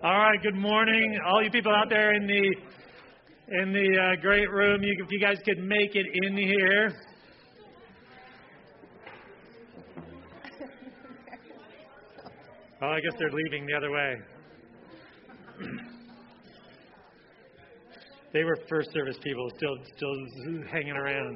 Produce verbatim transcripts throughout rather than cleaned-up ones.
All right, good morning, all you people out there in the in the uh, great room. You, if you guys could make it in here. Oh, I guess they're leaving the other way. They were first service people, still still hanging around.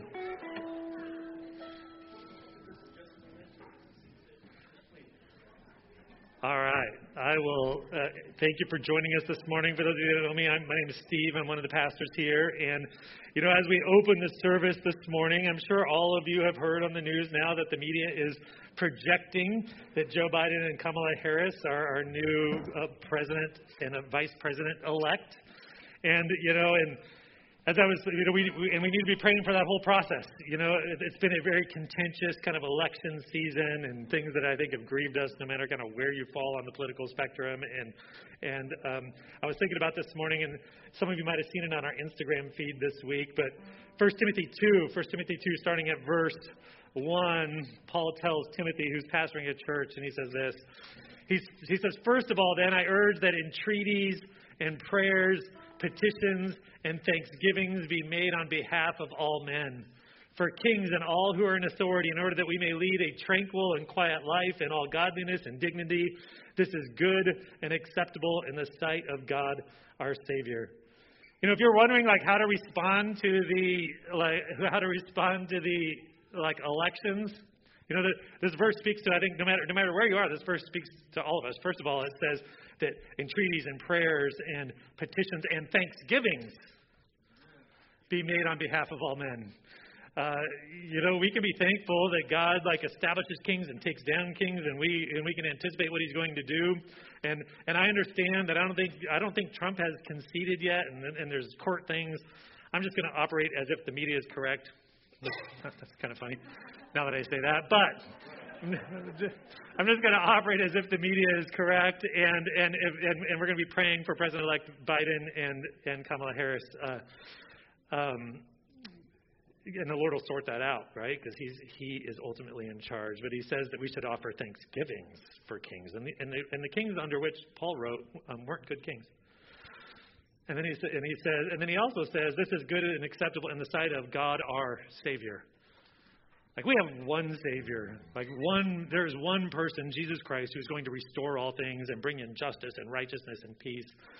All right. I will uh, thank you for joining us this morning. For those of you that don't know me, I'm, my name is Steve. I'm one of the pastors here. And, you know, as we open the service this morning, I'm sure all of you have heard on the news now that the media is projecting that Joe Biden and Kamala Harris are our new uh, president and a vice president-elect. And, you know, and as I was, you know, we, we and we need to be praying for that whole process. You know, it, it's been a very contentious kind of election season, and things that I think have grieved us, no matter kind of where you fall on the political spectrum. And and um, I was thinking about this morning, and some of you might have seen it on our Instagram feed this week. But First Timothy two, First Timothy two, starting at verse one, Paul tells Timothy, who's pastoring a church, and he says this. He he says, "First of all, then I urge that entreaties and prayers, petitions and thanksgivings be made on behalf of all men, for kings and all who are in authority, in order that we may lead a tranquil and quiet life in all godliness and dignity. This is good and acceptable in the sight of God our Savior." You know, if you're wondering like how to respond to the like how to respond to the like elections, you know, the, this verse speaks to, I think, no matter no matter where you are, this verse speaks to all of us. First of all, it says that entreaties and prayers and petitions and thanksgivings be made on behalf of all men. Uh, you know, we can be thankful that God like establishes kings and takes down kings, and we and we can anticipate what He's going to do. And and I understand that I don't think I don't think Trump has conceded yet, and and there's court things. I'm just going to operate as if the media is correct. That's kind of funny now that I say that, but I'm just going to operate as if the media is correct, and and and, and we're going to be praying for President-elect Biden and and Kamala Harris. Uh, um, and the Lord will sort that out, right? Because he's he is ultimately in charge. But He says that we should offer thanksgivings for kings, and the and the, and the kings under which Paul wrote um, weren't good kings. And then he and he says, and then he also says, this is good and acceptable in the sight of God our Savior. Like, we have one Savior, like one, there's one person, Jesus Christ, who's going to restore all things and bring in justice and righteousness and peace.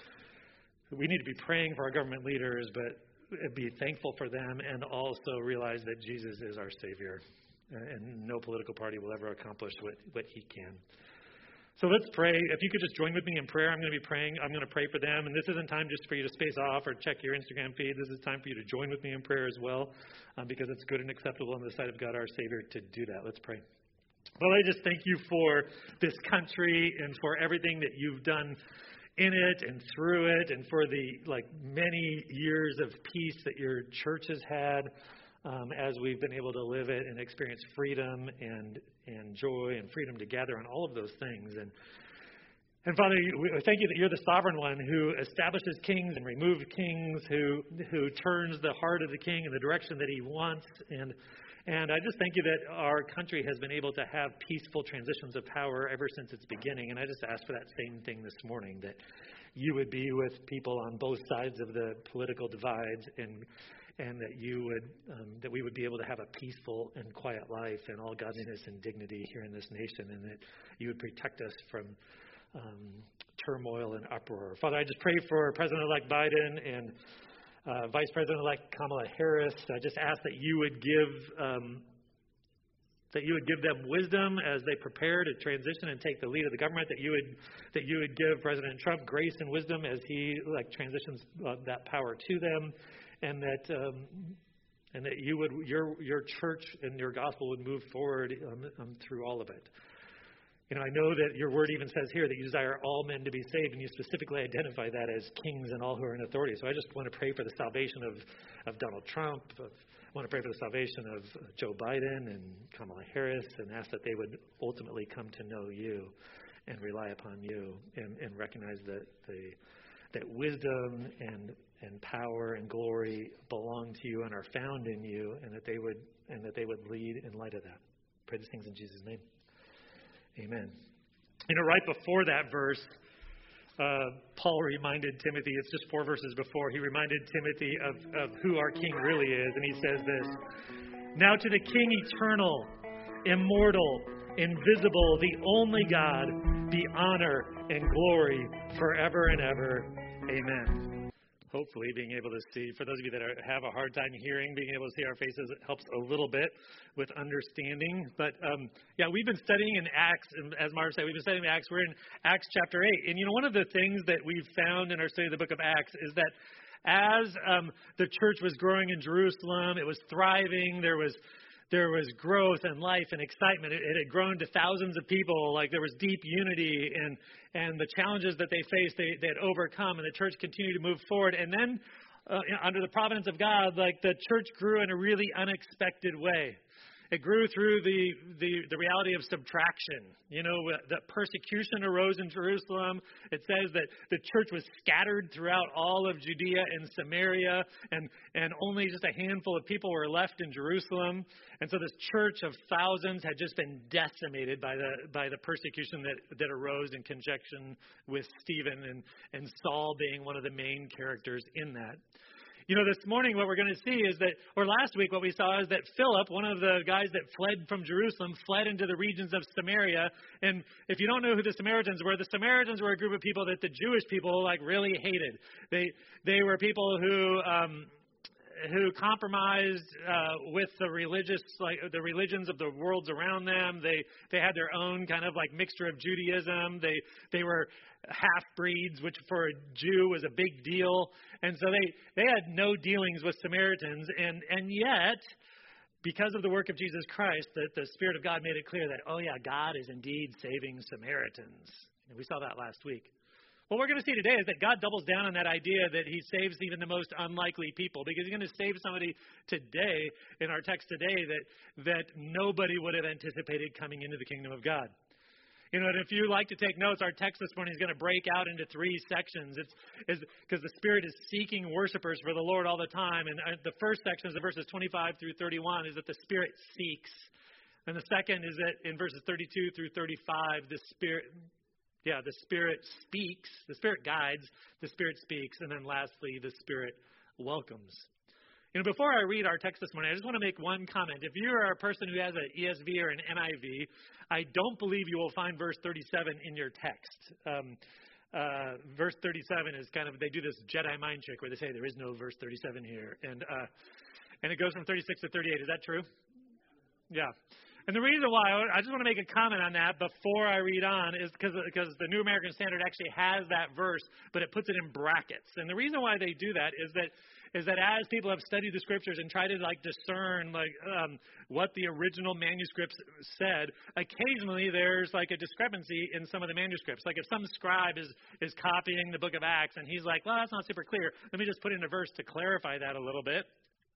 We need to be praying for our government leaders, but be thankful for them, and also realize that Jesus is our Savior, and no political party will ever accomplish what, what He can. So let's pray. If you could just join with me in prayer, I'm going to be praying. I'm going to pray for them. And this isn't time just for you to space off or check your Instagram feed. This is time for you to join with me in prayer as well, um, because it's good and acceptable in the sight of God our Savior to do that. Let's pray. Well, I just thank you for this country and for everything that you've done in it and through it, and for the like many years of peace that your church has had um, as we've been able to live it and experience freedom and and joy and freedom to gather and all of those things. And and Father, we thank you that you're the sovereign one who establishes kings and removes kings, who who turns the heart of the king in the direction that he wants. And And I just thank you that our country has been able to have peaceful transitions of power ever since its beginning. And I just ask for that same thing this morning, that you would be with people on both sides of the political divides, and and that you would um, that we would be able to have a peaceful and quiet life in all godliness and dignity here in this nation, and that you would protect us from um, turmoil and uproar. Father, I just pray for President-elect Biden and Uh, Vice President-elect Kamala Harris. I just ask that you would give um, that you would give them wisdom as they prepare to transition and take the lead of the government. That you would that you would give President Trump grace and wisdom as he like transitions uh, that power to them, and that um, and that you would your your church and your gospel would move forward um, um, through all of it. You know, I know that your word even says here that you desire all men to be saved, and you specifically identify that as kings and all who are in authority. So I just want to pray for the salvation of, of Donald Trump. Of, I want to pray for the salvation of Joe Biden and Kamala Harris, and ask that they would ultimately come to know you and rely upon you, and, and recognize that the that wisdom and and power and glory belong to you and are found in you, and that they would and that they would lead in light of that. Pray these things in Jesus' name. Amen. You know, right before that verse, uh, Paul reminded Timothy, it's just four verses before, he reminded Timothy of, of who our King really is. And he says this, "Now to the King eternal, immortal, invisible, the only God, be honor and glory forever and ever. Amen." Hopefully being able to see, for those of you that are, have a hard time hearing, being able to see our faces helps a little bit with understanding. But um, yeah, we've been studying in Acts, and as Marv said, we've been studying in Acts. We're in Acts chapter eight. And you know, one of the things that we've found in our study of the book of Acts is that as um, the church was growing in Jerusalem, it was thriving, there was There was growth and life and excitement. It, it had grown to thousands of people. Like there was deep unity, and and the challenges that they faced, they, they had overcome, and the church continued to move forward. And then, uh, under the providence of God, like the church grew in a really unexpected way. It grew through the, the, the reality of subtraction. You know, the persecution arose in Jerusalem. It says that the church was scattered throughout all of Judea and Samaria, and, and only just a handful of people were left in Jerusalem. And so this church of thousands had just been decimated by the by the persecution that, that arose in conjunction with Stephen and, and Saul being one of the main characters in that. You know, this morning what we're going to see is that, or last week what we saw is that Philip, one of the guys that fled from Jerusalem, fled into the regions of Samaria. And if you don't know who the Samaritans were, the Samaritans were a group of people that the Jewish people like really hated. They they were people who um, who compromised uh, with the religious, like the religions of the worlds around them. They they had their own kind of like mixture of Judaism. They they were half-breeds, which for a Jew was a big deal. And so they, they had no dealings with Samaritans. And, and yet, because of the work of Jesus Christ, that the Spirit of God made it clear that, oh yeah, God is indeed saving Samaritans. And we saw that last week. What we're going to see today is that God doubles down on that idea that he saves even the most unlikely people, because he's going to save somebody today, in our text today, that, that nobody would have anticipated coming into the kingdom of God. You know, and if you like to take notes, our text this morning is going to break out into three sections. It's is because the Spirit is seeking worshipers for the Lord all the time. And the first section is the verses twenty-five through thirty-one, is that the Spirit seeks. And the second is that in verses thirty-two through thirty-five, the Spirit, yeah, the Spirit speaks. The Spirit guides. The Spirit speaks. And then lastly, the Spirit welcomes. You know, before I read our text this morning, I just want to make one comment. If you are a person who has an E S V or an N I V, I don't believe you will find verse thirty-seven in your text. Um, uh, verse thirty-seven is kind of, they do this Jedi mind trick where they say there is no verse thirty-seven here. And uh, and it goes from thirty-six to thirty-eight. Is that true? Yeah. And the reason why, I just want to make a comment on that before I read on, is because because the New American Standard actually has that verse, but it puts it in brackets. And the reason why they do that is that is that as people have studied the scriptures and tried to like discern like um, what the original manuscripts said, occasionally there's like a discrepancy in some of the manuscripts. Like if some scribe is is copying the book of Acts and he's like, well, that's not super clear, let me just put in a verse to clarify that a little bit.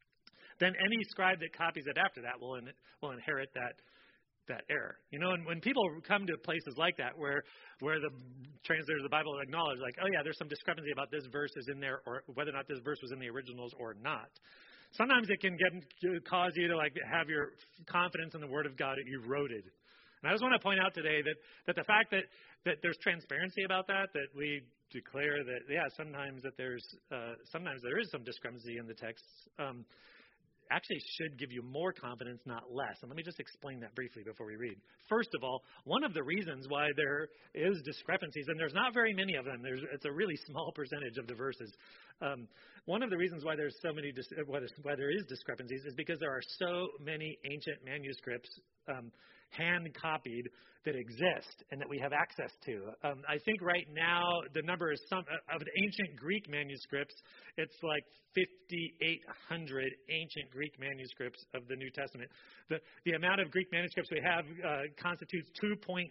Then any scribe that copies it after that will in, will inherit that that error. You know, and when people come to places like that where where the translators of the Bible acknowledge like, oh yeah, there's some discrepancy about this verse is in there, or whether or not this verse was in the originals or not. Sometimes it can get cause you to like have your confidence in the Word of God eroded. And I just want to point out today that that the fact that that there's transparency about that, that we declare that yeah, sometimes that there's uh, sometimes there is some discrepancy in the texts. Um, actually should give you more confidence, not less. And let me just explain that briefly before we read. First of all, one of the reasons why there is discrepancies, and there's not very many of them, there's, it's a really small percentage of the verses. Um, one of the reasons why there's so many, dis- why, why there is discrepancies is because there are so many ancient manuscripts um, hand-copied that exist and that we have access to. Um, I think right now the number is some of the ancient Greek manuscripts. It's like fifty-eight hundred ancient Greek manuscripts of the New Testament. The the amount of Greek manuscripts we have uh, constitutes two point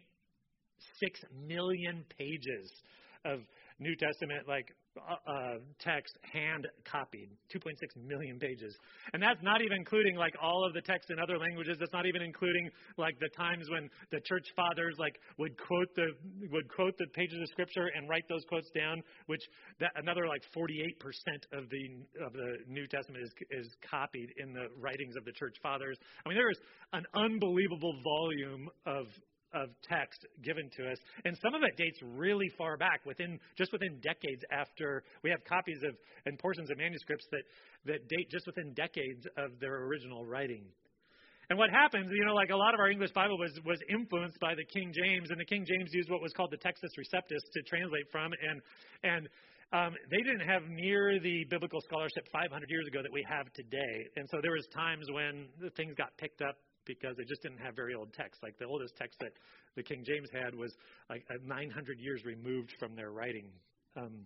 six million pages of New Testament like uh, uh, text hand copied, two point six million pages. And that's not even including like all of the text in other languages. That's not even including like the times when the church fathers like would quote the would quote the pages of scripture and write those quotes down, which that another like forty-eight percent of the of the New Testament is is copied in the writings of the church fathers. I mean, there is an unbelievable volume of of text given to us, and some of it dates really far back, within just within decades after. We have copies of and portions of manuscripts that that date just within decades of their original writing. And what happens, you know, like a lot of our English Bible was was influenced by the King James, and the King James used what was called the Textus Receptus to translate from, and and um, they didn't have near the biblical scholarship five hundred years ago that we have today. And so there was times when the things got picked up because they just didn't have very old text. Like the oldest text that the King James had was like nine hundred years removed from their writing. Um,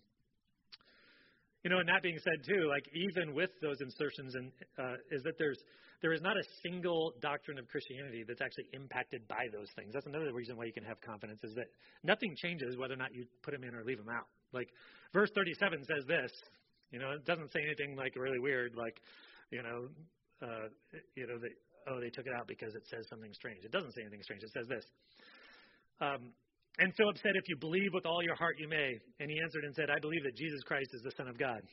you know, and that being said too, like even with those insertions, and uh, is that there's there is not a single doctrine of Christianity that's actually impacted by those things. That's another reason why you can have confidence, is that nothing changes whether or not you put them in or leave them out. Like verse thirty-seven says this, you know, it doesn't say anything like really weird, like, you know, uh, you know, that, oh, they took it out because it says something strange. It doesn't say anything strange. It says this. Um, and Philip said, if you believe with all your heart, you may. And he answered and said, I believe that Jesus Christ is the Son of God.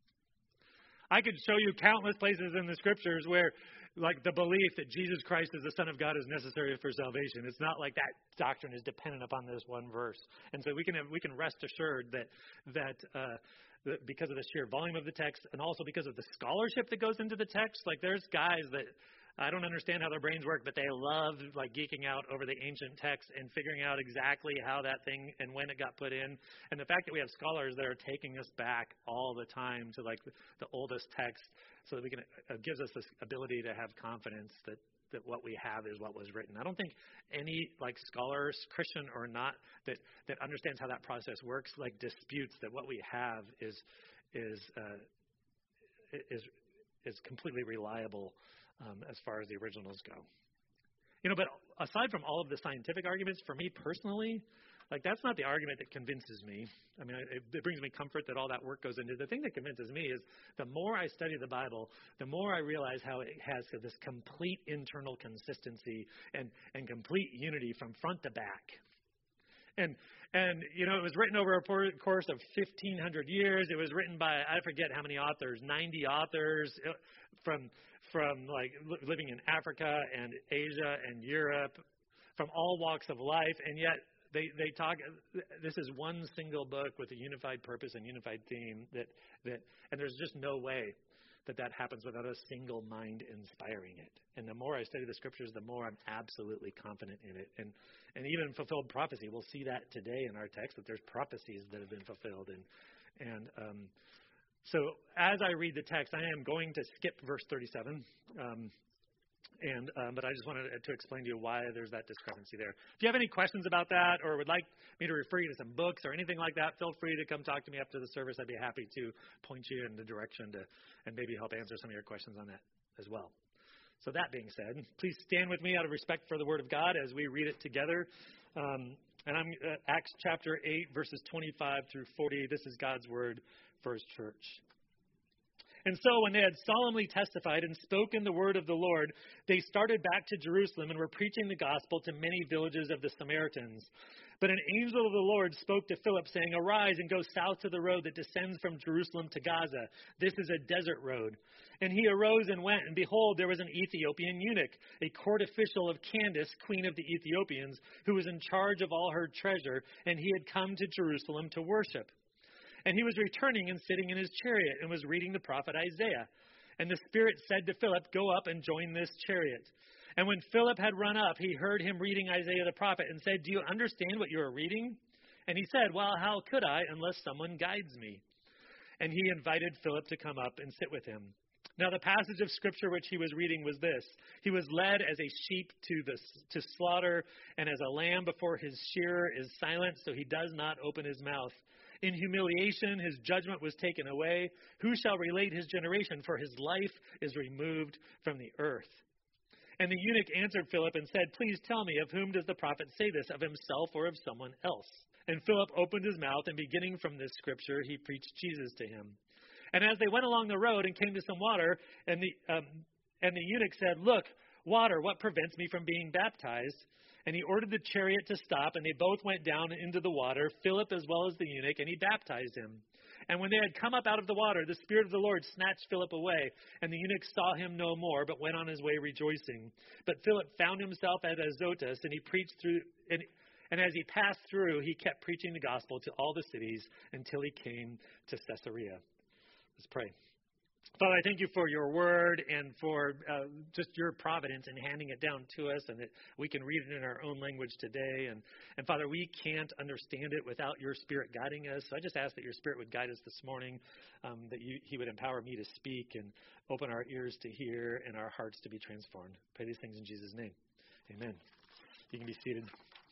I could show you countless places in the scriptures where, like, the belief that Jesus Christ is the Son of God is necessary for salvation. It's not like that doctrine is dependent upon this one verse. And so we can have, we can rest assured that that uh, that because of the sheer volume of the text, and also because of the scholarship that goes into the text, like there's guys that I don't understand how their brains work, but they love like geeking out over the ancient text and figuring out exactly how that thing and when it got put in. And the fact that we have scholars that are taking us back all the time to like the, the oldest text, so that we can, uh, gives us this ability to have confidence that, that what we have is what was written. I don't think any like scholars, Christian or not, that, that understands how that process works, like disputes that what we have is, is, uh, is, is completely reliable. Um, as far as the originals go. You know, but aside from all of the scientific arguments, for me personally, like that's not the argument that convinces me. I mean, it, it brings me comfort that all that work goes into it. The thing that convinces me is the more I study the Bible, the more I realize how it has this complete internal consistency and, and complete unity from front to back. And, and you know, it was written over a course of fifteen hundred years. It was written by, I forget how many authors, ninety authors from from like living in Africa and Asia and Europe, from all walks of life. And yet they, they talk, this is one single book with a unified purpose and unified theme that, that, and there's just no way that that happens without a single mind inspiring it. And the more I study the scriptures, the more I'm absolutely confident in it. And, and even fulfilled prophecy, we'll see that today in our text, that there's prophecies that have been fulfilled. And, and, um, So as I read the text, I am going to skip verse thirty-seven, um, and um, but I just wanted to explain to you why there's that discrepancy there. If you have any questions about that, or would like me to refer you to some books or anything like that, feel free to come talk to me after the service. I'd be happy to point you in the direction to, and maybe help answer some of your questions on that as well. So that being said, please stand with me out of respect for the Word of God as we read it together. Um, and I'm uh, Acts chapter eight, verses twenty-five through forty. This is God's Word for His church. And so when they had solemnly testified and spoken the word of the Lord, they started back to Jerusalem and were preaching the gospel to many villages of the Samaritans. But an angel of the Lord spoke to Philip, saying, Arise and go south to the road that descends from Jerusalem to Gaza. This is a desert road. And he arose and went, and behold, there was an Ethiopian eunuch, a court official of Candace, queen of the Ethiopians, who was in charge of all her treasure, and he had come to Jerusalem to worship. And he was returning and sitting in his chariot and was reading the prophet Isaiah. And the Spirit said to Philip, Go up and join this chariot. And when Philip had run up, he heard him reading Isaiah the prophet and said, Do you understand what you are reading? And he said, Well, how could I unless someone guides me? And he invited Philip to come up and sit with him. Now the passage of Scripture which he was reading was this. He was led as a sheep to the to slaughter, and as a lamb before his shearer is silent, so he does not open his mouth. In humiliation, his judgment was taken away. Who shall relate his generation? For his life is removed from the earth. And the eunuch answered Philip and said, Please tell me, of whom does the prophet say this, of himself or of someone else? And Philip opened his mouth, and beginning from this scripture, he preached Jesus to him. And as they went along the road and came to some water, and the um, and the eunuch said, Look, water, what prevents me from being baptized? And he ordered the chariot to stop, and they both went down into the water, Philip as well as the eunuch, and he baptized him. And when they had come up out of the water, the Spirit of the Lord snatched Philip away, and the eunuch saw him no more, but went on his way rejoicing. But Philip found himself at Azotus, and he preached through, and, and as he passed through, he kept preaching the gospel to all the cities until he came to Caesarea. Let's pray. Father, I thank you for your word and for uh, just your providence in handing it down to us, and that we can read it in our own language today. And, and Father, we can't understand it without your Spirit guiding us. So I just ask that your Spirit would guide us this morning, um, that you, he would empower me to speak and open our ears to hear and our hearts to be transformed. Pray these things in Jesus' name. Amen. You can be seated.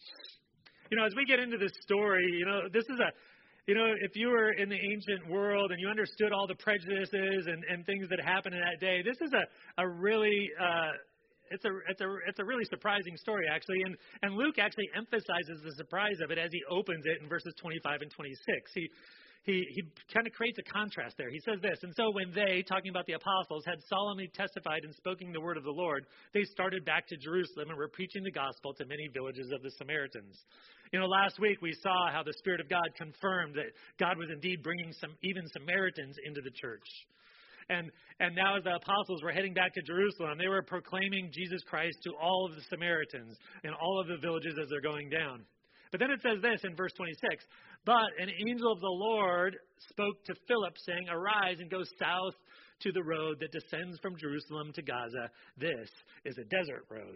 You know, as we get into this story, you know, this is a You know, if you were in the ancient world and you understood all the prejudices and, and things that happened in that day, this is a, a really uh, it's a it's a it's a really surprising story, actually. And and Luke actually emphasizes the surprise of it as he opens it in verses twenty-five and twenty-six. He he he kind of creates a contrast there. He says this, and so when they, talking about the apostles, had solemnly testified and spoken the word of the Lord, they started back to Jerusalem and were preaching the gospel to many villages of the Samaritans. You know, last week we saw how the Spirit of God confirmed that God was indeed bringing some even Samaritans into the church. And and now as the apostles were heading back to Jerusalem, they were proclaiming Jesus Christ to all of the Samaritans in all of the villages as they're going down. But then it says this in verse twenty-six, but an angel of the Lord spoke to Philip, saying, arise and go south to the road that descends from Jerusalem to Gaza. This is a desert road.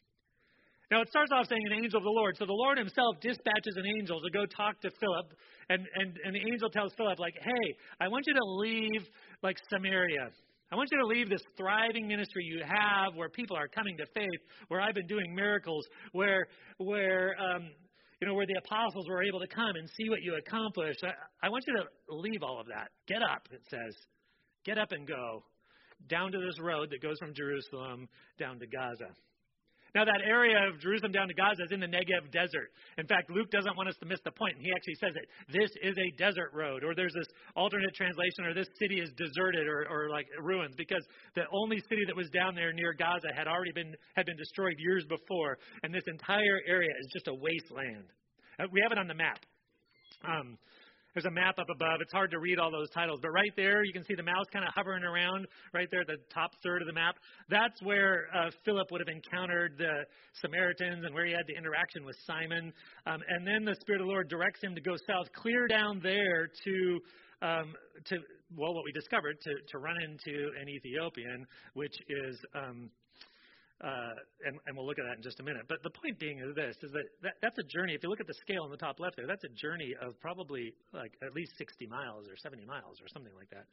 Now, it starts off saying an angel of the Lord. So the Lord himself dispatches an angel to go talk to Philip. And, and, and the angel tells Philip, like, hey, I want you to leave, like, Samaria. I want you to leave this thriving ministry you have where people are coming to faith, where I've been doing miracles, where, where um, you know, where the apostles were able to come and see what you accomplished. I, I want you to leave all of that. Get up, it says. Get up and go down to this road that goes from Jerusalem down to Gaza. Now, that area of Jerusalem down to Gaza is in the Negev desert. In fact, Luke doesn't want us to miss the point. And he actually says it. This is a desert road. Or there's this alternate translation, or this city is deserted or, or like ruins, because the only city that was down there near Gaza had already been had been destroyed years before. And this entire area is just a wasteland. Uh, we have it on the map. Um, There's a map up above. It's hard to read all those titles. But right there, you can see the mouse kind of hovering around right there at the top third of the map. That's where uh, Philip would have encountered the Samaritans and where he had the interaction with Simon. Um, and then the Spirit of the Lord directs him to go south, clear down there to, um, to well, what we discovered, to, to run into an Ethiopian, which is... Um, Uh, and, and we'll look at that in just a minute. But the point being is this, is that, that that's a journey. If you look at the scale on the top left there, that's a journey of probably like at least sixty miles or seventy miles or something like that.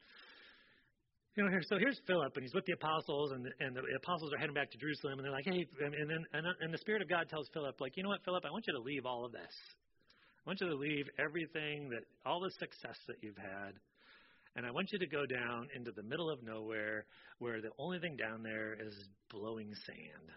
You know, here, so here's Philip, and he's with the apostles, and, and the apostles are heading back to Jerusalem, and they're like, hey, and, and then and, and the Spirit of God tells Philip, like, you know what, Philip, I want you to leave all of this. I want you to leave everything, that all the success that you've had, and I want you to go down into the middle of nowhere where the only thing down there is blowing sand.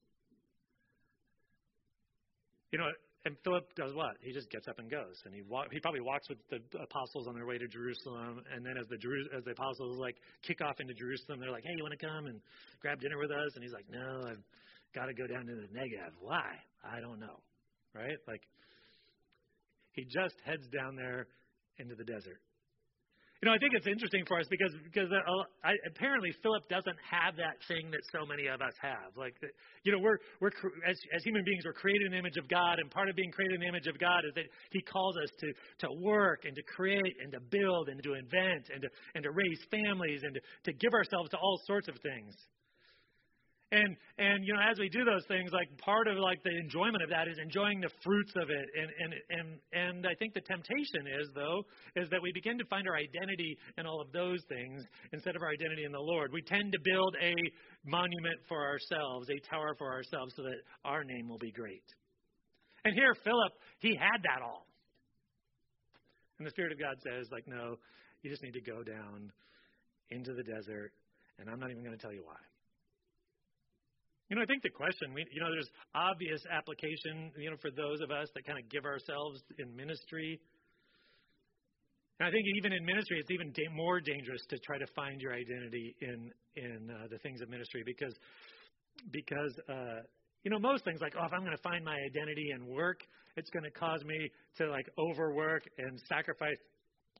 You know, and Philip does what? He just gets up and goes. And he walk, he probably walks with the apostles on their way to Jerusalem. And then as the Jeru- as the apostles like kick off into Jerusalem, they're like, hey, you want to come and grab dinner with us? And he's like, no, I've got to go down to the Negev. Why? I don't know. Right? Like, he just heads down there into the desert. You know, I think it's interesting for us because because uh, I, apparently Philip doesn't have that thing that so many of us have. Like, you know, we're we're as as human beings, we're created in the image of God, and part of being created in the image of God is that He calls us to to work and to create and to build and to invent and to and to raise families and to, to give ourselves to all sorts of things. And, and, you know, as we do those things, like part of like the enjoyment of that is enjoying the fruits of it. And, and, and, and I think the temptation is, though, is that we begin to find our identity in all of those things instead of our identity in the Lord. We tend to build a monument for ourselves, a tower for ourselves so that our name will be great. And here, Philip, he had that all. And the Spirit of God says, like, no, you just need to go down into the desert, and I'm not even going to tell you why. You know, I think the question, we, you know, there's obvious application, you know, for those of us that kind of give ourselves in ministry. And I think even in ministry, it's even da- more dangerous to try to find your identity in in uh, the things of ministry because, because uh, you know, most things like, oh, if I'm going to find my identity in work, it's going to cause me to, like, overwork and sacrifice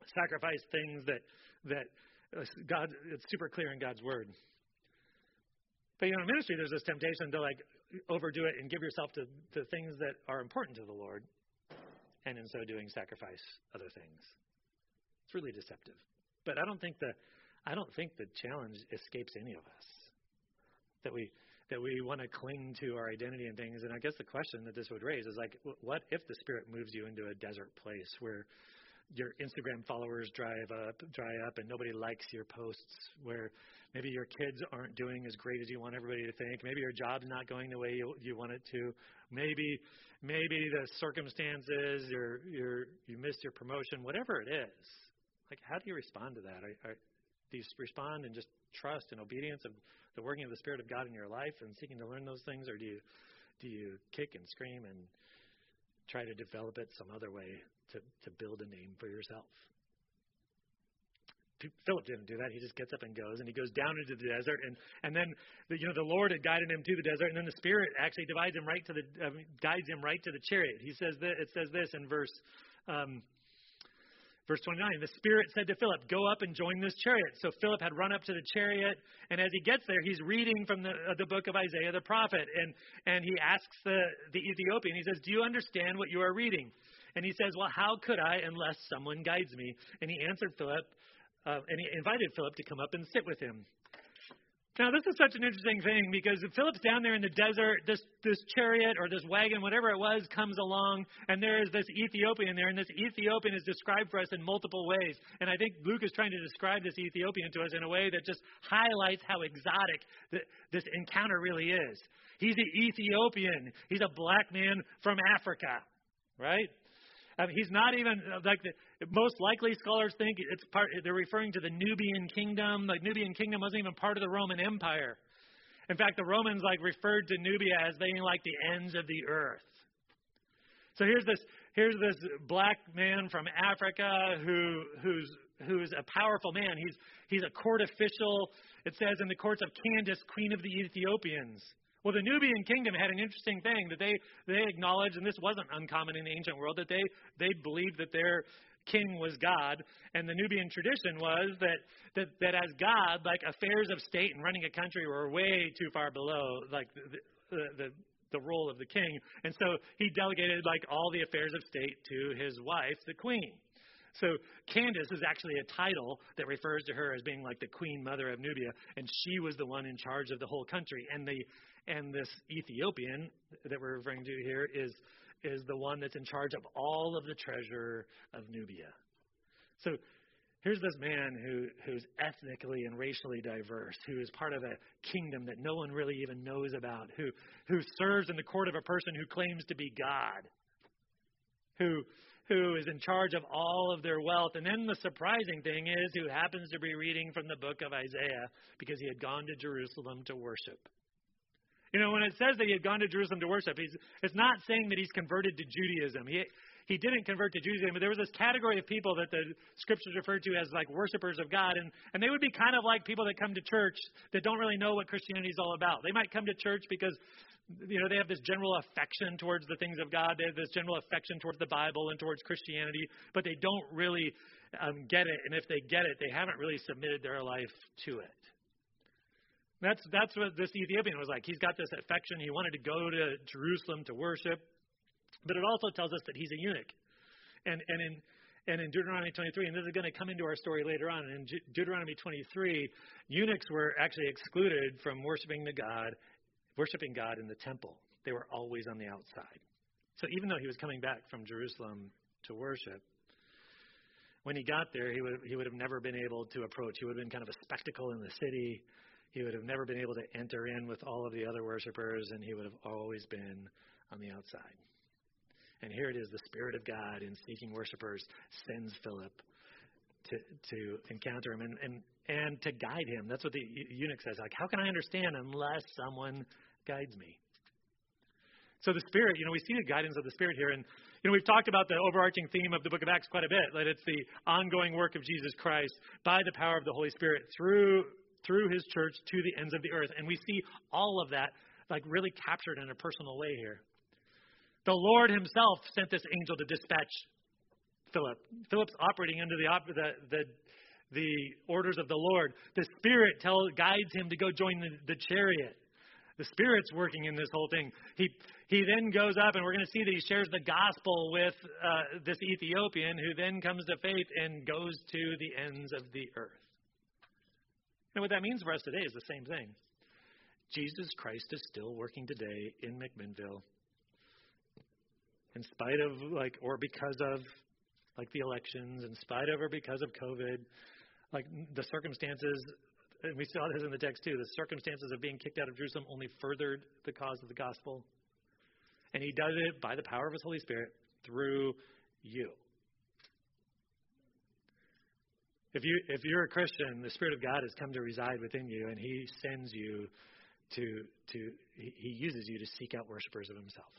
sacrifice things that that uh, God, it's super clear in God's word. But, you know, in ministry, there's this temptation to, like, overdo it and give yourself to, to things that are important to the Lord, and in so doing, sacrifice other things. It's really deceptive. But I don't think the, I don't think the challenge escapes any of us. That we that we want to cling to our identity and things. And I guess the question that this would raise is, like, what if the Spirit moves you into a desert place where your Instagram followers drive up, dry up, and nobody likes your posts, where maybe your kids aren't doing as great as you want everybody to think, maybe your job's not going the way you, you want it to, maybe maybe the circumstances, or you're, you missed your promotion, whatever it is. Like, how do you respond to that? Are, are, do you respond in just trust and obedience of the working of the Spirit of God in your life and seeking to learn those things, or do you do you kick and scream and try to develop it some other way to, to build a name for yourself? Philip didn't do that. He just gets up and goes, and he goes down into the desert, and and then the, you know the Lord had guided him to the desert, and then the Spirit actually divides him right to the uh, guides him right to the chariot. He says that it says this in verse um, verse twenty-nine. The Spirit said to Philip, "Go up and join this chariot." So Philip had run up to the chariot, and as he gets there, he's reading from the uh, the book of Isaiah the prophet, and and he asks the the Ethiopian. He says, "Do you understand what you are reading?" And he says, "Well, how could I unless someone guides me?" And he answered Philip. Uh, and he invited Philip to come up and sit with him. Now, this is such an interesting thing, because Philip's down there in the desert, this this chariot or this wagon, whatever it was, comes along, and there is this Ethiopian there, and this Ethiopian is described for us in multiple ways. And I think Luke is trying to describe this Ethiopian to us in a way that just highlights how exotic the, this encounter really is. He's an Ethiopian. He's a black man from Africa, right? Um, he's not even, like, the, most likely scholars think it's part, they're referring to the Nubian kingdom. Like, Nubian kingdom wasn't even part of the Roman Empire. In fact, the Romans, like, referred to Nubia as being like the ends of the earth. So here's this, here's this black man from Africa who, who's, who's a powerful man. He's, he's a court official. It says in the courts of Candace, queen of the Ethiopians. Well, the Nubian kingdom had an interesting thing that they, they acknowledged, and this wasn't uncommon in the ancient world, that they, they believed that their king was God. And the Nubian tradition was that, that, that as God, like, affairs of state and running a country were way too far below, like, the, the, the, the role of the king. And so he delegated, like, all the affairs of state to his wife, the queen. So Candace is actually a title that refers to her as being like the queen mother of Nubia, and she was the one in charge of the whole country. And the and this Ethiopian that we're referring to here is is the one that's in charge of all of the treasure of Nubia. So here's this man who who's ethnically and racially diverse, who is part of a kingdom that no one really even knows about, who who serves in the court of a person who claims to be God, who who is in charge of all of their wealth. And then the surprising thing is, who happens to be reading from the book of Isaiah because he had gone to Jerusalem to worship. You know, when it says that he had gone to Jerusalem to worship, he's, it's not saying that he's converted to Judaism. He he didn't convert to Judaism, but there was this category of people that the scriptures referred to as like worshipers of God. And, and they would be kind of like people that come to church that don't really know what Christianity is all about. They might come to church because, you know, they have this general affection towards the things of God. They have this general affection towards the Bible and towards Christianity, but they don't really um, get it. And if they get it, they haven't really submitted their life to it. That's that's what this Ethiopian was like. He's got this affection. He wanted to go to Jerusalem to worship, but it also tells us that he's a eunuch. And and in and in Deuteronomy twenty-three, and this is going to come into our story later on. In Deuteronomy twenty-three, eunuchs were actually excluded from worshiping the God. worshiping God in the temple. They were always on the outside. So even though he was coming back from Jerusalem to worship, when he got there, he would he would have never been able to approach. He would have been kind of a spectacle in the city. He would have never been able to enter in with all of the other worshipers, and he would have always been on the outside. And here it is, the Spirit of God in seeking worshipers sends Philip to to encounter him and, and, and to guide him. That's what the eunuch says. Like, how can I understand unless someone guides me? So the Spirit, you know, we see the guidance of the Spirit here. And, you know, we've talked about the overarching theme of the book of Acts quite a bit, that it's the ongoing work of Jesus Christ by the power of the Holy Spirit through through his church to the ends of the earth. And we see all of that, like, really captured in a personal way here. The Lord himself sent this angel to dispatch Philip. Philip's operating under the, op- the, the, the orders of the Lord. The Spirit tell, guides him to go join the, the chariot. The Spirit's working in this whole thing. He he then goes up, and we're going to see that he shares the gospel with uh, this Ethiopian, who then comes to faith and goes to the ends of the earth. And what that means for us today is the same thing. Jesus Christ is still working today in McMinnville, in spite of, like, or because of, like, the elections, in spite of or because of COVID, like the circumstances. And we saw this in the text too. The circumstances of being kicked out of Jerusalem only furthered the cause of the gospel. And he does it by the power of his Holy Spirit through you. If you if you're a Christian, the Spirit of God has come to reside within you, and he sends you to to he uses you to seek out worshipers of himself.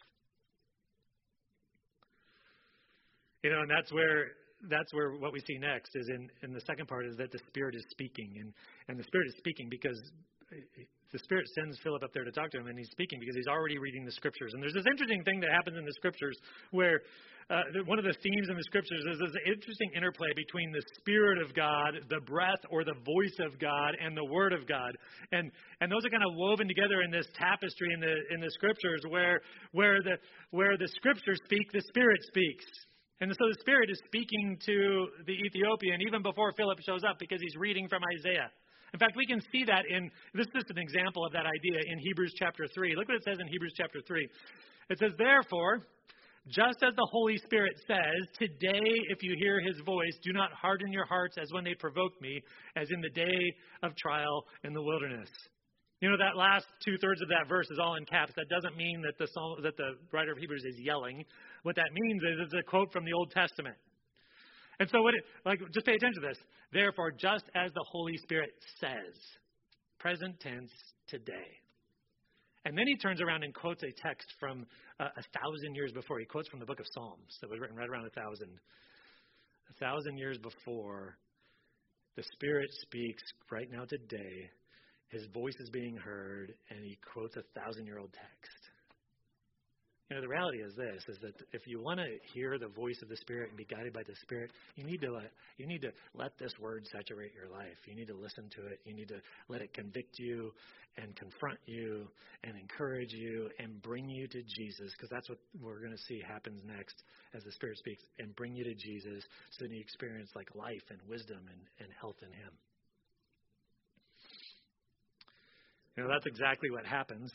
You know, and that's where That's where what we see next is in, in the second part is that the Spirit is speaking. And, and the Spirit is speaking because the Spirit sends Philip up there to talk to him, and he's speaking because he's already reading the Scriptures. And there's this interesting thing that happens in the Scriptures where uh, one of the themes in the Scriptures is this interesting interplay between the Spirit of God, the breath or the voice of God, and the Word of God. And and those are kind of woven together in this tapestry in the in the Scriptures where where the where the Scriptures speak, the Spirit speaks. And so the Spirit is speaking to the Ethiopian even before Philip shows up because he's reading from Isaiah. In fact, we can see that in, this is just an example of that idea in Hebrews chapter three. Look what it says in Hebrews chapter three. It says, therefore, just as the Holy Spirit says, today if you hear his voice, do not harden your hearts as when they provoked me, as in the day of trial in the wilderness. You know, that last two-thirds of that verse is all in caps. That doesn't mean that the psalm, that the writer of Hebrews is yelling. What that means is it's a quote from the Old Testament. And so, what it, like, just pay attention to this. Therefore, just as the Holy Spirit says, present tense, today. And then he turns around and quotes a text from uh, a thousand years before. He quotes from the book of Psalms that was written right around a thousand. A thousand years before, the Spirit speaks right now today. His voice is being heard, and he quotes a thousand-year-old text. You know, the reality is this, is that if you want to hear the voice of the Spirit and be guided by the Spirit, you need to let, you need to let this word saturate your life. You need to listen to it. You need to let it convict you and confront you and encourage you and bring you to Jesus, because that's what we're going to see happens next as the Spirit speaks, and bring you to Jesus so that you experience like life and wisdom and, and health in him. You know, that's exactly what happens.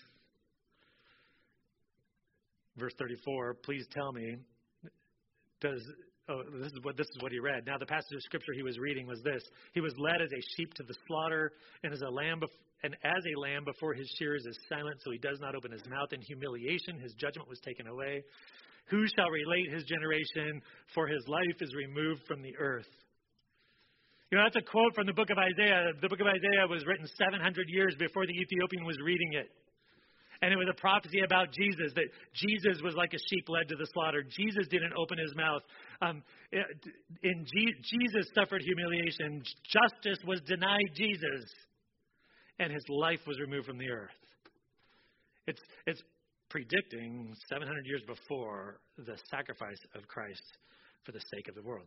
Verse thirty-four, please tell me, does, oh, this is what, this is what he read. Now, the passage of Scripture he was reading was this. He was led as a sheep to the slaughter, and as a lamb, bef- and as a lamb before his shearers is silent, so he does not open his mouth. In humiliation, his judgment was taken away. Who shall relate his generation? For his life is removed from the earth. You know, that's a quote from the book of Isaiah. The book of Isaiah was written seven hundred years before the Ethiopian was reading it. And it was a prophecy about Jesus, that Jesus was like a sheep led to the slaughter. Jesus didn't open his mouth. Um, in G- Jesus suffered humiliation. Justice was denied Jesus. And his life was removed from the earth. It's, it's predicting seven hundred years before the sacrifice of Christ for the sake of the world.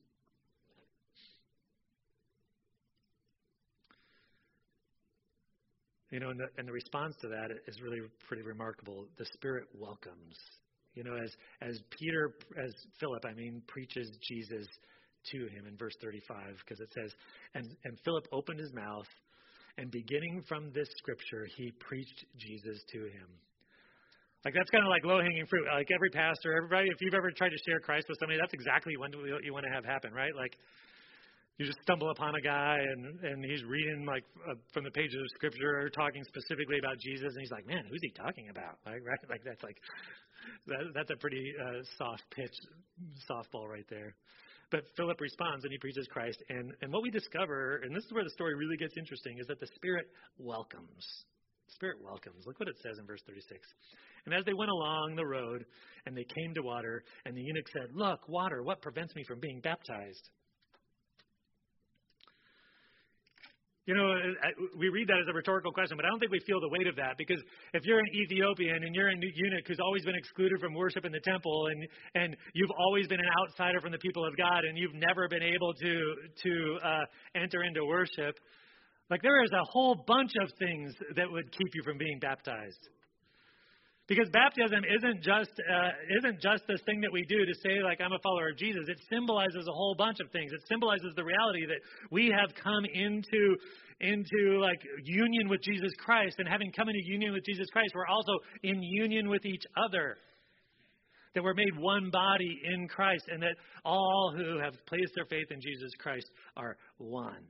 You know, and the, and the response to that is really pretty remarkable. The Spirit welcomes. You know, as as Peter, as Philip, I mean, preaches Jesus to him in verse thirty-five, because it says, and, and Philip opened his mouth, and beginning from this scripture, he preached Jesus to him. Like, that's kind of like low-hanging fruit. Like, every pastor, everybody, if you've ever tried to share Christ with somebody, that's exactly what you want to have happen, right? Like, you just stumble upon a guy, and, and he's reading, like, uh, from the pages of Scripture, talking specifically about Jesus, and he's like, man, who's he talking about? Like, right? Like, that's like, that, that's a pretty uh, soft pitch softball right there. But Philip responds, and he preaches Christ. And, and what we discover, and this is where the story really gets interesting, is that the Spirit welcomes. The Spirit welcomes. Look what it says in verse thirty-six. And as they went along the road, and they came to water, and the eunuch said, look, water, what prevents me from being baptized? You You know, we read that as a rhetorical question, but I don't think we feel the weight of that, because if you're an Ethiopian and you're a eunuch who's always been excluded from worship in the temple, and and you've always been an outsider from the people of God, and you've never been able to to uh, enter into worship, like there is a whole bunch of things that would keep you from being baptized. Because baptism isn't just uh, isn't just this thing that we do to say, like, I'm a follower of Jesus. It symbolizes a whole bunch of things. It symbolizes the reality that we have come into into like union with Jesus Christ, and having come into union with Jesus Christ, we're also in union with each other. That we're made one body in Christ, and that all who have placed their faith in Jesus Christ are one.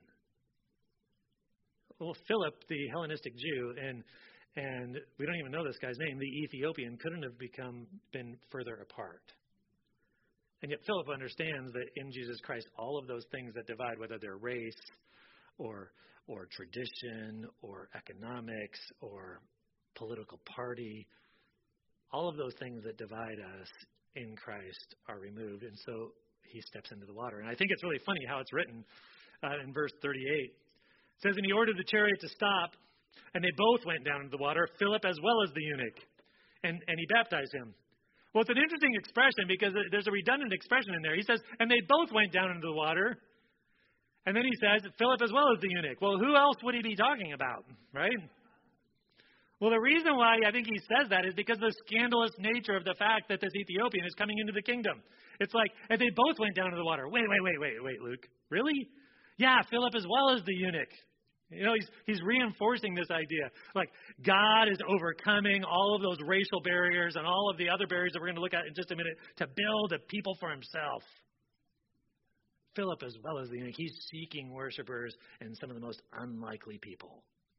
Well, Philip, the Hellenistic Jew, and And we don't even know this guy's name, the Ethiopian, couldn't have become been further apart. And yet Philip understands that in Jesus Christ, all of those things that divide, whether they're race or or tradition or economics or political party, all of those things that divide us in Christ are removed. And so he steps into the water. And I think it's really funny how it's written uh, in verse thirty-eight. It says, and he ordered the chariot to stop. And they both went down into the water, Philip as well as the eunuch, and, and he baptized him. Well, it's an interesting expression because there's a redundant expression in there. He says, and they both went down into the water. And then he says, Philip as well as the eunuch. Well, who else would he be talking about, right? Well, the reason why I think he says that is because of the scandalous nature of the fact that this Ethiopian is coming into the kingdom. It's like, and they both went down into the water. Wait, wait, wait, wait, wait, Luke. Really? Yeah, Philip as well as the eunuch. You know, he's he's reinforcing this idea. Like, God is overcoming all of those racial barriers and all of the other barriers that we're going to look at in just a minute to build a people for himself. Philip as well as the eunuch. He's seeking worshipers and some of the most unlikely people.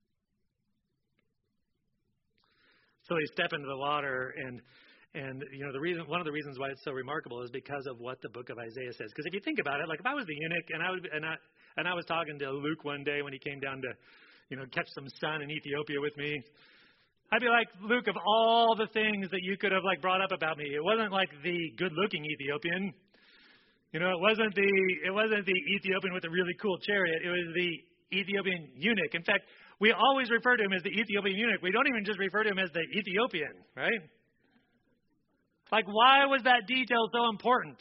So they step into the water, and and you know the reason one of the reasons why it's so remarkable is because of what the book of Isaiah says. Because if you think about it, like if I was the eunuch and I would and I And I was talking to Luke one day when he came down to, you know, catch some sun in Ethiopia with me. I'd be like, Luke, of all the things that you could have like brought up about me, it wasn't like the good-looking Ethiopian. You know, it wasn't the it wasn't the Ethiopian with a really cool chariot. It was the Ethiopian eunuch. In fact, we always refer to him as the Ethiopian eunuch. We don't even just refer to him as the Ethiopian, right? Like, why was that detail so important?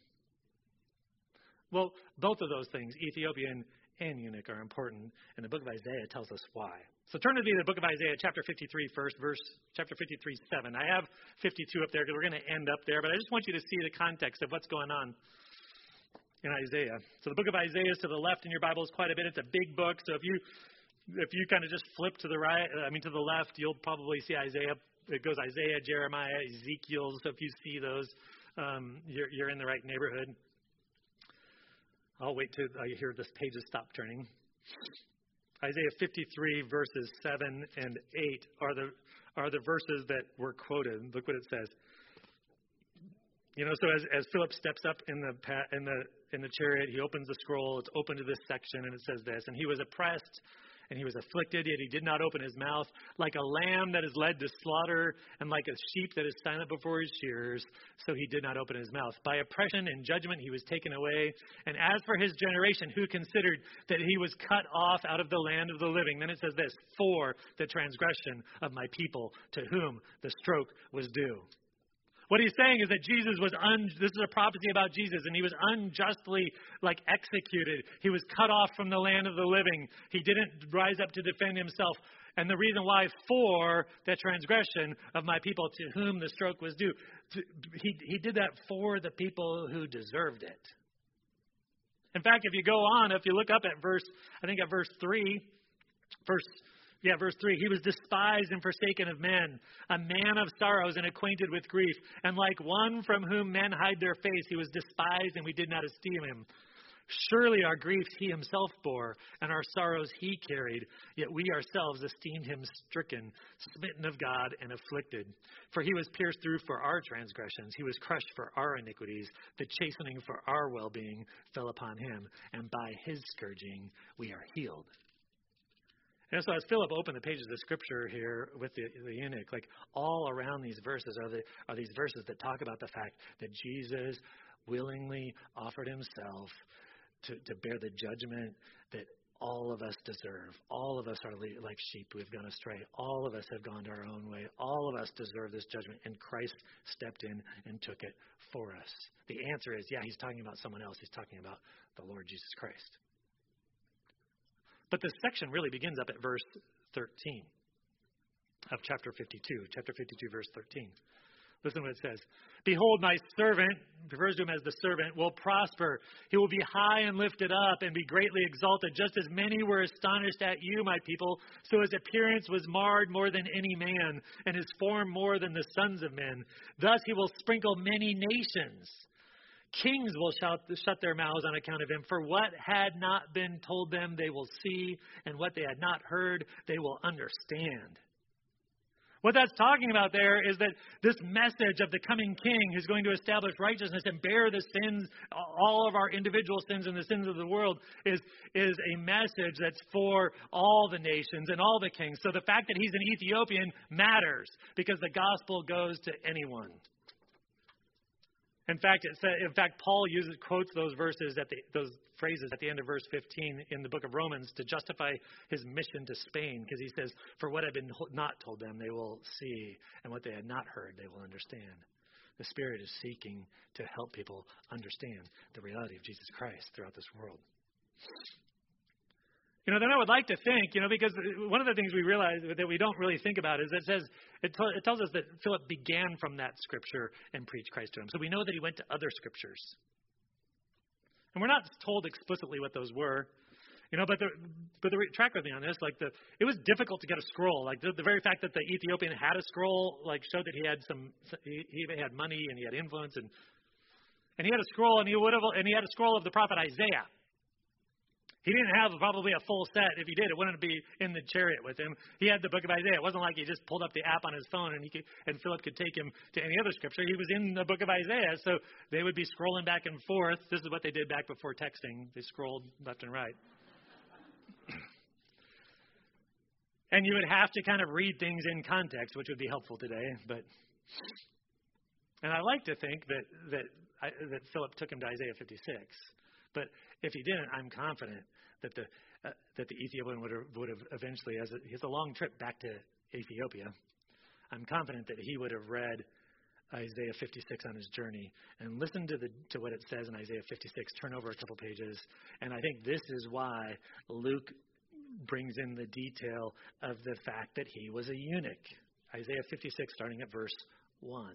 Well, both of those things, Ethiopian and eunuch, are important, and the book of Isaiah tells us why. So turn to the book of Isaiah, chapter fifty-three first, verse, chapter fifty-three, seven. I have fifty-two up there because we're going to end up there, but I just want you to see the context of what's going on in Isaiah. So the book of Isaiah is to the left in your Bibles quite a bit. It's a big book, so if you if you kind of just flip to the right, I mean to the left, you'll probably see Isaiah. It goes Isaiah, Jeremiah, Ezekiel. So if you see those, um, you're, you're in the right neighborhood. I'll wait till I hear this pages stop turning. Isaiah fifty-three, verses seven and eight are the are the verses that were quoted. Look what it says. You know, so as, as Philip steps up in the in the in the chariot, he opens the scroll. It's open to this section, and it says this: and he was oppressed, and he was afflicted, yet he did not open his mouth. Like a lamb that is led to slaughter, and like a sheep that is silent before his shearers, so he did not open his mouth. By oppression and judgment he was taken away. And as for his generation, who considered that he was cut off out of the land of the living. Then it says this: for the transgression of my people, to whom the stroke was due. What he's saying is that Jesus was, un, this is a prophecy about Jesus, and he was unjustly, like, executed. He was cut off from the land of the living. He didn't rise up to defend himself. And the reason why, for the transgression of my people, to whom the stroke was due. He, he did that for the people who deserved it. In fact, if you go on, if you look up at verse, I think at verse three, verse Yeah, verse three, he was despised and forsaken of men, a man of sorrows and acquainted with grief. And like one from whom men hide their face, he was despised and we did not esteem him. Surely our griefs he himself bore, and our sorrows he carried. Yet we ourselves esteemed him stricken, smitten of God, and afflicted. For he was pierced through for our transgressions. He was crushed for our iniquities. The chastening for our well-being fell upon him, and by his scourging we are healed. And so as Philip opened the pages of Scripture here with the, the eunuch, like all around these verses are, the, are these verses that talk about the fact that Jesus willingly offered himself to, to bear the judgment that all of us deserve. All of us are like sheep who have gone astray. All of us have gone to our own way. All of us deserve this judgment, and Christ stepped in and took it for us. The answer is, yeah, he's talking about someone else. He's talking about the Lord Jesus Christ. But this section really begins up at verse thirteen of chapter fifty-two. Chapter fifty-two, verse thirteen. Listen to what it says. Behold, my servant, refers to him as the servant, will prosper. He will be high and lifted up and be greatly exalted, just as many were astonished at you, my people. So his appearance was marred more than any man, and his form more than the sons of men. Thus he will sprinkle many nations. Kings will shout, shut their mouths on account of him. For what had not been told them, they will see, and what they had not heard, they will understand. What that's talking about there is that this message of the coming king who's going to establish righteousness and bear the sins, all of our individual sins and the sins of the world, is, is a message that's for all the nations and all the kings. So the fact that he's an Ethiopian matters because the gospel goes to anyone. In fact, it said, in fact, Paul uses quotes those verses at the those phrases at the end of verse fifteen in the book of Romans to justify his mission to Spain, because he says, "For what had been not told them, they will see, and what they had not heard, they will understand." The Spirit is seeking to help people understand the reality of Jesus Christ throughout this world. You know, then I would like to think, you know, because one of the things we realize that we don't really think about is it says, it, t- it tells us that Philip began from that scripture and preached Christ to him. So we know that he went to other scriptures. And we're not told explicitly what those were, you know, but the, but the track with me on this, like the, it was difficult to get a scroll. Like the, the very fact that the Ethiopian had a scroll, like showed that he had some, he, he had money and he had influence, and, and he had a scroll and he would have, and he had a scroll of the prophet Isaiah. He didn't have probably a full set. If he did, it wouldn't be in the chariot with him. He had the book of Isaiah. It wasn't like he just pulled up the app on his phone and he could, and Philip could take him to any other scripture. He was in the book of Isaiah, so they would be scrolling back and forth. This is what they did back before texting. They scrolled left and right. And you would have to kind of read things in context, which would be helpful today. But and I like to think that that I, that Philip took him to Isaiah fifty-six. But if he didn't, I'm confident that the uh, that the Ethiopian would have, would have eventually, as a, he has a long trip back to Ethiopia, I'm confident that he would have read Isaiah fifty-six on his journey and listened to the to what it says in Isaiah fifty-six. Turn over a couple pages, and I think this is why Luke brings in the detail of the fact that he was a eunuch. Isaiah fifty-six, starting at verse one.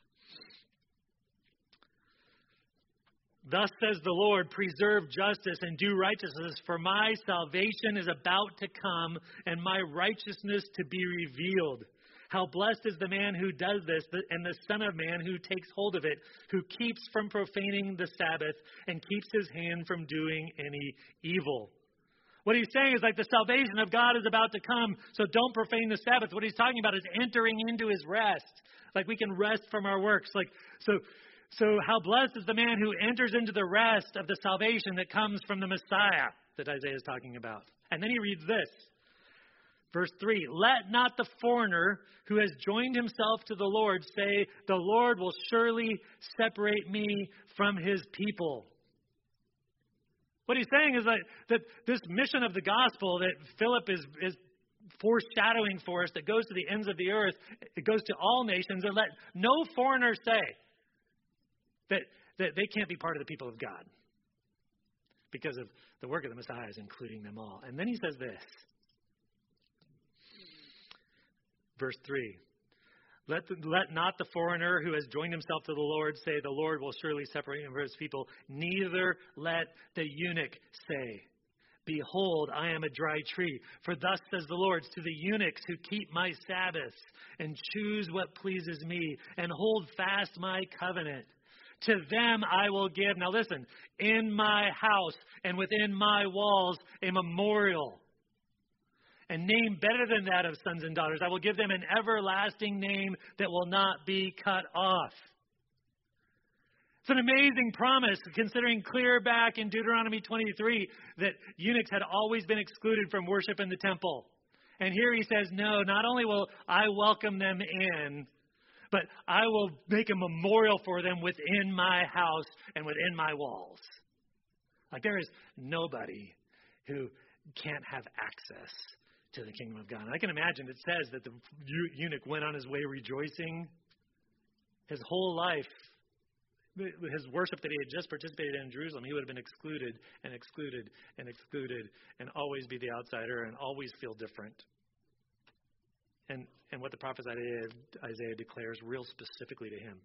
Thus says the Lord, preserve justice and do righteousness, for my salvation is about to come and my righteousness to be revealed. How blessed is the man who does this, and the Son of Man who takes hold of it, who keeps from profaning the Sabbath and keeps his hand from doing any evil. What he's saying is like the salvation of God is about to come, so don't profane the Sabbath. What he's talking about is entering into his rest. Like we can rest from our works. Like so So how blessed is the man who enters into the rest of the salvation that comes from the Messiah that Isaiah is talking about. And then he reads this. Verse three, let not the foreigner who has joined himself to the Lord say, the Lord will surely separate me from his people. What he's saying is that, that this mission of the gospel that Philip is, is foreshadowing for us, that goes to the ends of the earth, it goes to all nations, and let no foreigner say that, that they can't be part of the people of God because of the work of the Messiah is including them all. And then he says this. Verse three, let, the, let not the foreigner who has joined himself to the Lord say, the Lord will surely separate him from his people. Neither let the eunuch say, behold, I am a dry tree. For thus says the Lord, to the eunuchs who keep my Sabbaths and choose what pleases me and hold fast my covenant, to them I will give, now listen, in my house and within my walls a memorial, a name better than that of sons and daughters. I will give them an everlasting name that will not be cut off. It's an amazing promise, considering clear back in Deuteronomy twenty-three that eunuchs had always been excluded from worship in the temple. And here he says, no, not only will I welcome them in, but I will make a memorial for them within my house and within my walls. Like there is nobody who can't have access to the kingdom of God. And I can imagine it says that the eunuch went on his way rejoicing. His whole life, his worship that he had just participated in in Jerusalem, he would have been excluded and excluded and excluded and always be the outsider and always feel different. And and what the prophet Isaiah, Isaiah declares real specifically to him.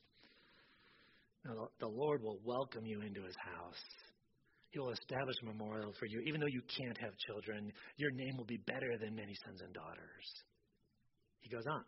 Now, the Lord will welcome you into his house. He will establish a memorial for you. Even though you can't have children, your name will be better than many sons and daughters. He goes on.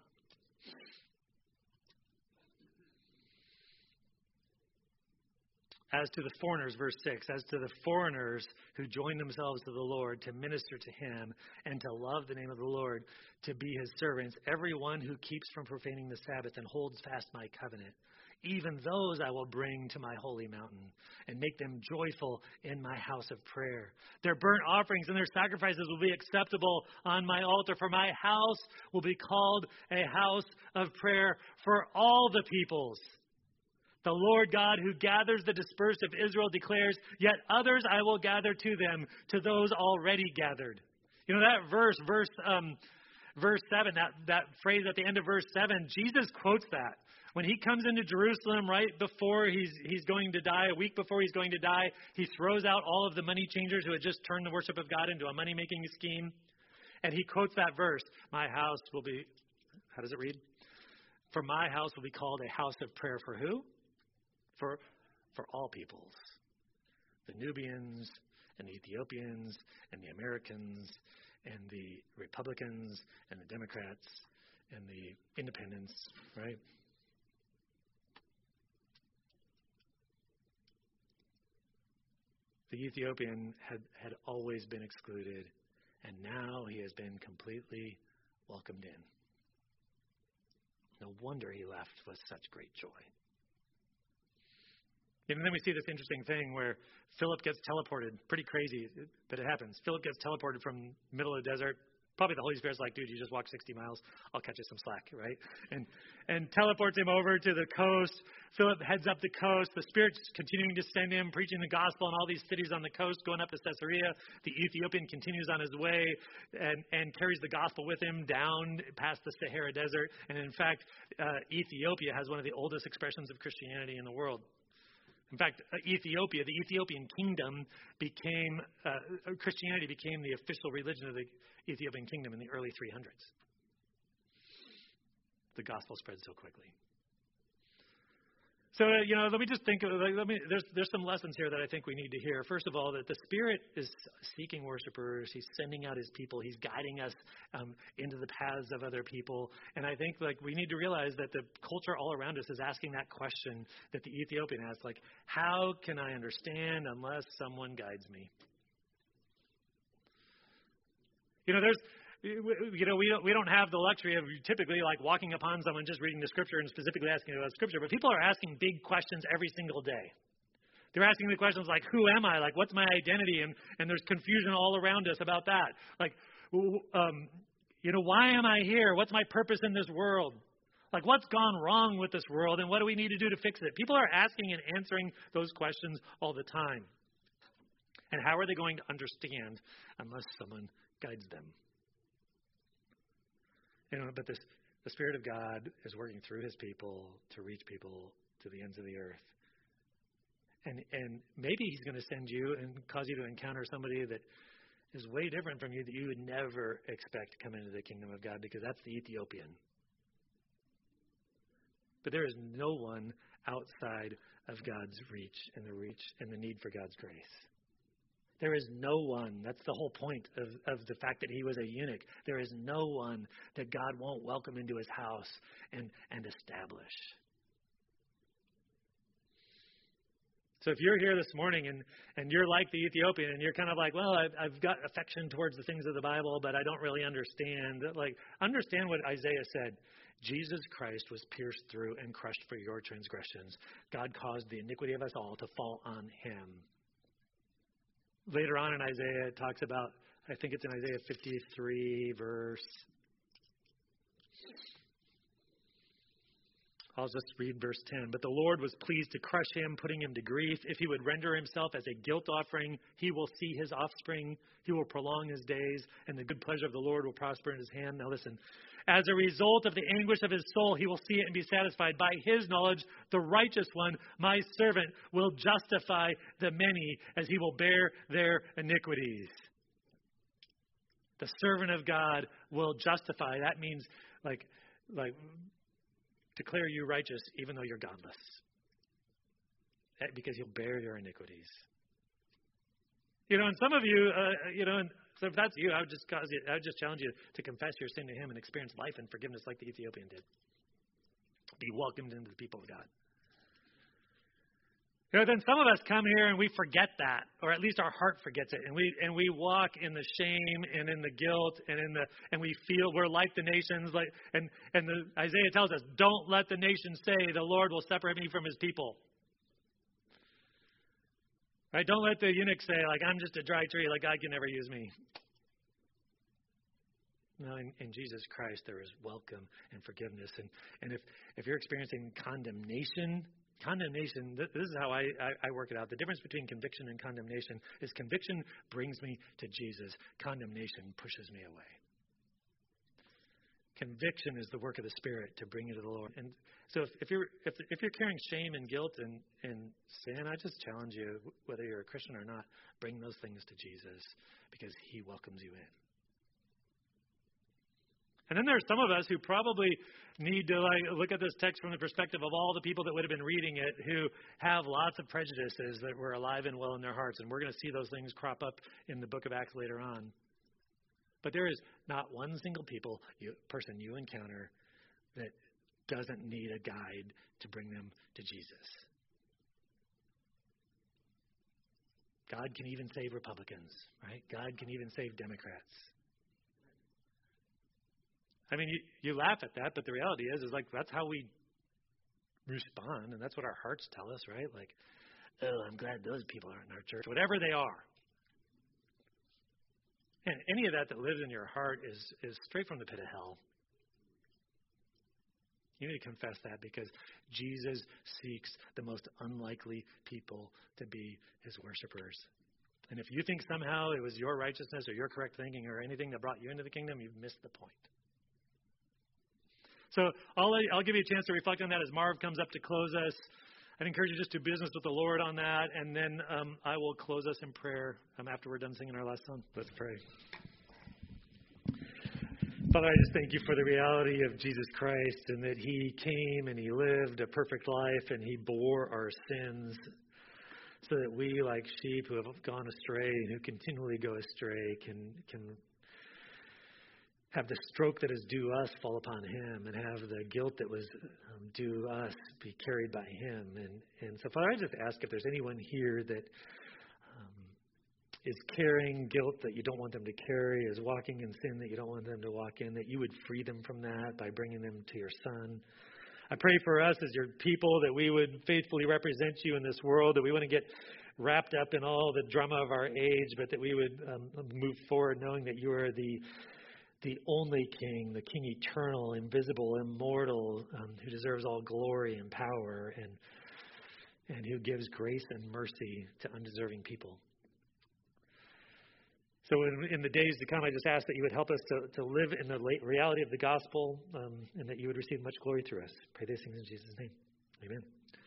As to the foreigners, verse six, as to the foreigners who join themselves to the Lord to minister to him and to love the name of the Lord, to be his servants, everyone who keeps from profaning the Sabbath and holds fast my covenant, even those I will bring to my holy mountain and make them joyful in my house of prayer. Their burnt offerings and their sacrifices will be acceptable on my altar, for my house will be called a house of prayer for all the peoples. The Lord God who gathers the dispersed of Israel declares, yet others I will gather to them, to those already gathered. You know, that verse, verse um, verse seven, that, that phrase at the end of verse seven, Jesus quotes that. When he comes into Jerusalem right before he's, he's going to die, a week before he's going to die, he throws out all of the money changers who had just turned the worship of God into a money-making scheme. And he quotes that verse, my house will be, how does it read? For my house will be called a house of prayer for who? For for all peoples, the Nubians and the Ethiopians and the Americans and the Republicans and the Democrats and the independents, right? The Ethiopian had, had always been excluded, and now he has been completely welcomed in. No wonder he left with such great joy. And then we see this interesting thing where Philip gets teleported. Pretty crazy, but it happens. Philip gets teleported from middle of the desert. Probably the Holy Spirit's like, dude, you just walked sixty miles. I'll catch you some slack, right? And and teleports him over to the coast. Philip heads up the coast. The Spirit's continuing to send him, preaching the gospel in all these cities on the coast, going up to Caesarea. The Ethiopian continues on his way and, and carries the gospel with him down past the Sahara Desert. And in fact, uh, Ethiopia has one of the oldest expressions of Christianity in the world. In fact, Ethiopia, the Ethiopian kingdom became, uh, Christianity became the official religion of the Ethiopian kingdom in the early three hundreds. The gospel spread so quickly. So, uh, you know, let me just think of, like, let me, there's, there's some lessons here that I think we need to hear. First of all, that the Spirit is seeking worshipers. He's sending out his people. He's guiding us um, into the paths of other people. And I think, like, we need to realize that the culture all around us is asking that question that the Ethiopian asked, like, how can I understand unless someone guides me? You know, there's, you know, we don't, we don't have the luxury of typically like walking upon someone just reading the scripture and specifically asking about scripture, but people are asking big questions every single day. They're asking the questions like, who am I? Like, what's my identity? And, and there's confusion all around us about that. Like, um, you know, why am I here? What's my purpose in this world? Like, what's gone wrong with this world and what do we need to do to fix it? People are asking and answering those questions all the time. And how are they going to understand unless someone guides them? You know, but this, the Spirit of God is working through his people to reach people to the ends of the earth. And and maybe he's going to send you and cause you to encounter somebody that is way different from you that you would never expect to come into the kingdom of God, because that's the Ethiopian. But there is no one outside of God's reach and the reach and the need for God's grace. There is no one. That's the whole point of, of the fact that he was a eunuch. There is no one that God won't welcome into his house and, and establish. So if you're here this morning and, and you're like the Ethiopian and you're kind of like, well, I've, I've got affection towards the things of the Bible, but I don't really understand. Like, understand what Isaiah said. Jesus Christ was pierced through and crushed for your transgressions. God caused the iniquity of us all to fall on him. Later on in Isaiah, it talks about, I think it's in Isaiah fifty-three, verse, I'll just read verse ten. But the Lord was pleased to crush him, putting him to grief. If he would render himself as a guilt offering, he will see his offspring. He will prolong his days, and the good pleasure of the Lord will prosper in his hand. Now listen. As a result of the anguish of his soul, he will see it and be satisfied. By his knowledge, the righteous one, my servant, will justify the many as he will bear their iniquities. The servant of God will justify. That means like, like declare you righteous even though you're godless. Because he'll bear your iniquities. You know, and some of you, uh, you know, and so if that's you, I would just cause you, I would just challenge you to confess your sin to him and experience life and forgiveness like the Ethiopian did. Be welcomed into the people of God. You know, then some of us come here and we forget that, or at least our heart forgets it, and we and we walk in the shame and in the guilt and in the and we feel we're like the nations, like and and the Isaiah tells us, don't let the nations say the Lord will separate me from his people. Right? Don't let the eunuch say, like, I'm just a dry tree, like God can never use me. No, in, in Jesus Christ there is welcome and forgiveness. And, and if, if you're experiencing condemnation, condemnation, this, this is how I, I, I work it out. The difference between conviction and condemnation is conviction brings me to Jesus. Condemnation pushes me away. Conviction is the work of the Spirit to bring you to the Lord. And so if, if you're if, if you're carrying shame and guilt and, and sin, I just challenge you, whether you're a Christian or not, bring those things to Jesus because he welcomes you in. And then there's some of us who probably need to like look at this text from the perspective of all the people that would have been reading it who have lots of prejudices that were alive and well in their hearts. And we're going to see those things crop up in the book of Acts later on. But there is not one single people, you, person you encounter that doesn't need a guide to bring them to Jesus. God can even save Republicans, right? God can even save Democrats. I mean, you, you laugh at that, but the reality is, is like that's how we respond, and that's what our hearts tell us, right? Like, oh, I'm glad those people aren't in our church, whatever they are. And any of that that lives in your heart is, is straight from the pit of hell. You need to confess that because Jesus seeks the most unlikely people to be his worshipers. And if you think somehow it was your righteousness or your correct thinking or anything that brought you into the kingdom, you've missed the point. So I'll, I'll give you a chance to reflect on that as Marv comes up to close us. I'd encourage you just to do business with the Lord on that, and then um, I will close us in prayer um, after we're done singing our last song. Let's pray. Father, I just thank you for the reality of Jesus Christ and that he came and he lived a perfect life and he bore our sins so that we, like sheep who have gone astray and who continually go astray, can can have the stroke that is due us fall upon him and have the guilt that was um, due us be carried by him. And, and so, Father, I just ask if there's anyone here that um, is carrying guilt that you don't want them to carry, is walking in sin that you don't want them to walk in, that you would free them from that by bringing them to your Son. I pray for us as your people that we would faithfully represent you in this world, that we wouldn't get wrapped up in all the drama of our age, but that we would um, move forward knowing that you are the the only King, the King eternal, invisible, immortal, um, who deserves all glory and power and and who gives grace and mercy to undeserving people. So in, in the days to come, I just ask that you would help us to, to live in the late reality of the gospel um, and that you would receive much glory through us. Pray these things in Jesus' name. Amen.